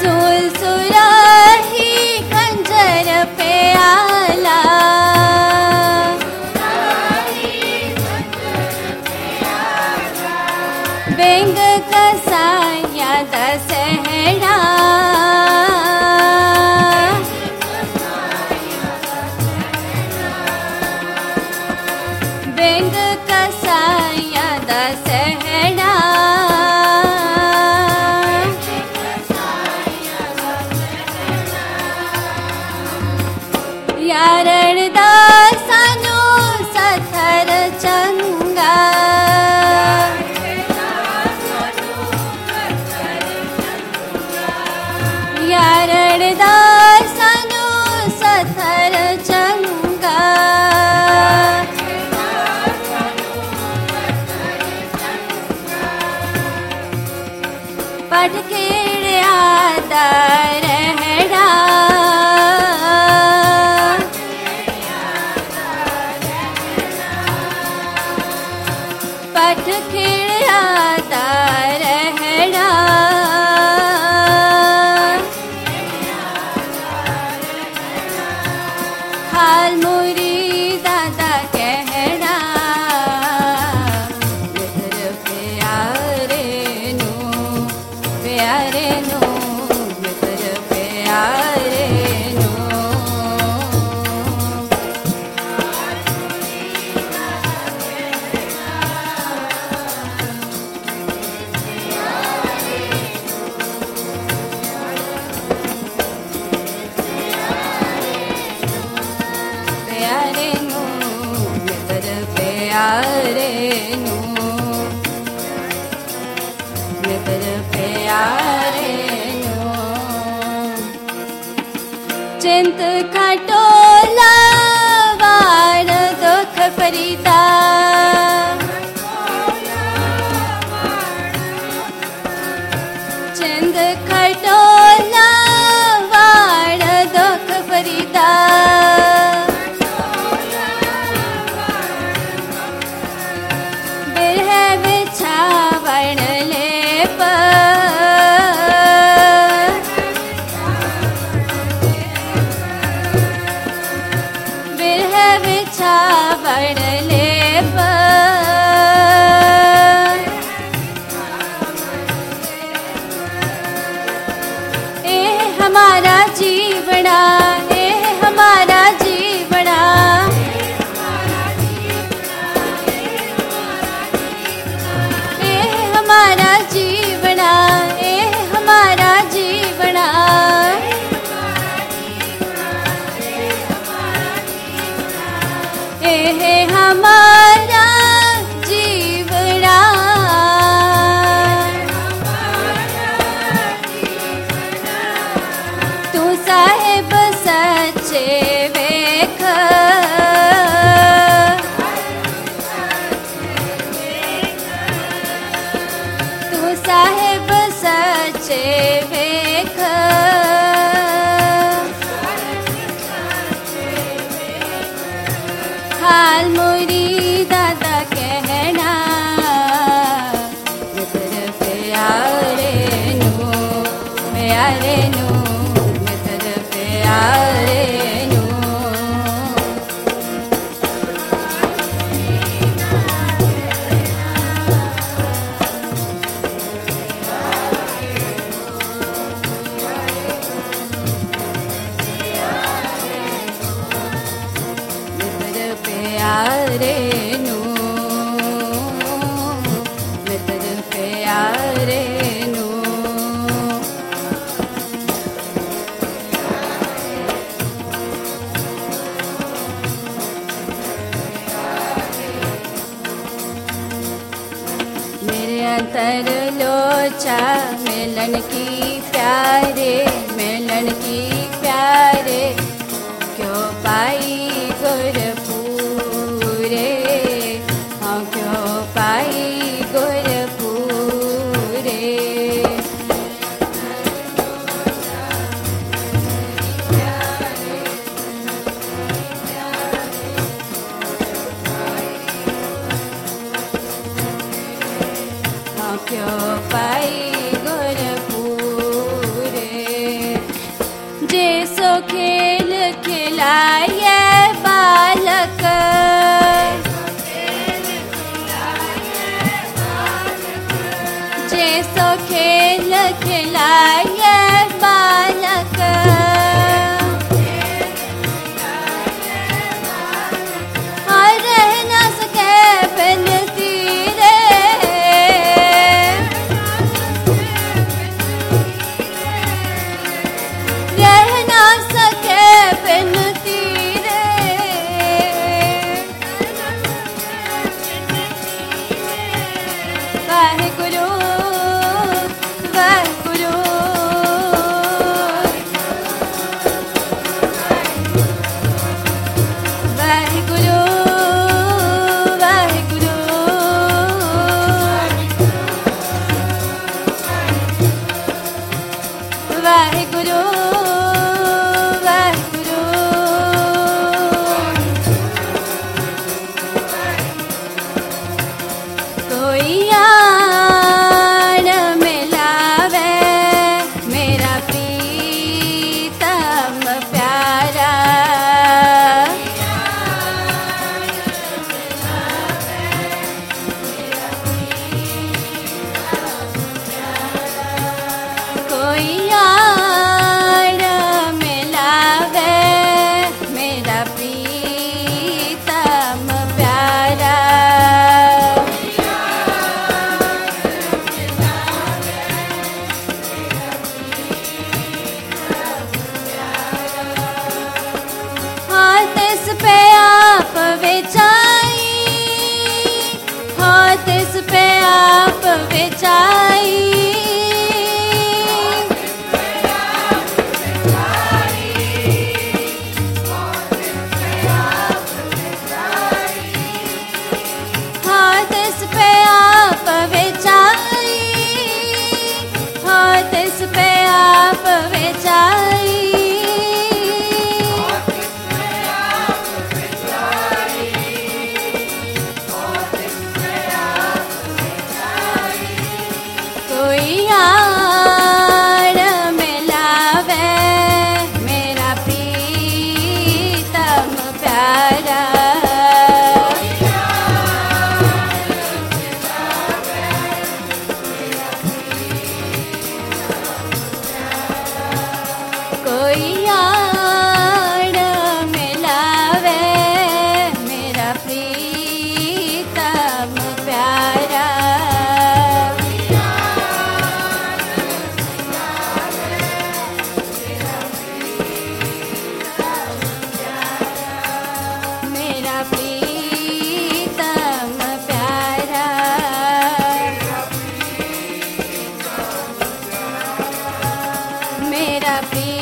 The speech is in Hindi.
सुरसुराही खंजर पे आला, बेंग कसाया दसहरा, बेंग कसाया दसहरा, यारण दासानो सथर चंगा, यारण दासानो सथर चंगा, पटकेड़या दरहड़ा, पटकेड़या दरहड़ा, हाल मोरी दादा कहना, मित्र प्यारे नो, प्यारे नो, मित्र प्यारे नो, प्यारे नो, मित्र प्यारे नो, मित्र प्यारे नो, चिंत खटोला वार दुख फरीदा, चिंत खटोला वार दुख फरीदा, बिरह बिछावण लेप, बिरह बिछावण लेप, ए हमारा जीवना, ए हमारा जीवना, ए हमारा जीवना, ए हमारा जीवना, ए हमारा जीवना, तू साहिब सच्चे वेख, तू साहिब सच्चे वेख, हाल मोरी दादा कहना, मित्र प्यारे नो, प्यारे नो, मित्र प्यारे नो, मित्र प्यारे नो, मित्र प्यारे नो, मेरे अंतर लोचा मिलन की प्यारे, मिलन की प्यारे, क्यों पाई गुरपूरे, हाँ क्यों पाई गुरपूरे, हाँ क्यों पाई गुरपूरे, खिलाए बालक, जैसो खेल खिलाए बालक, और रह न सके बिन तीरे, रह न सके बिन तीरे। वाहिगुरु वाहिगुरु वाहिगुरु वाहिगुरु वाहिगुरु वाहिगुरु। कोई यार मिलावे मेरा प्रीतम प्यारा, कोई यार मिलावे मेरा प्रीतम प्यारा, हाथ इस पे आप बिछाई, हाथ इस पे आप बिछाई, हाथ इस पे आप बिछाई, हाथ इस पे आप बिछाई, कोई यार मिलावे मेरा प्रीतम प्यारा, कोई यार मिलावे मेरा प्रीतम प्यारा, मेरा प्रीतम प्यारा, मेरा प्रीतम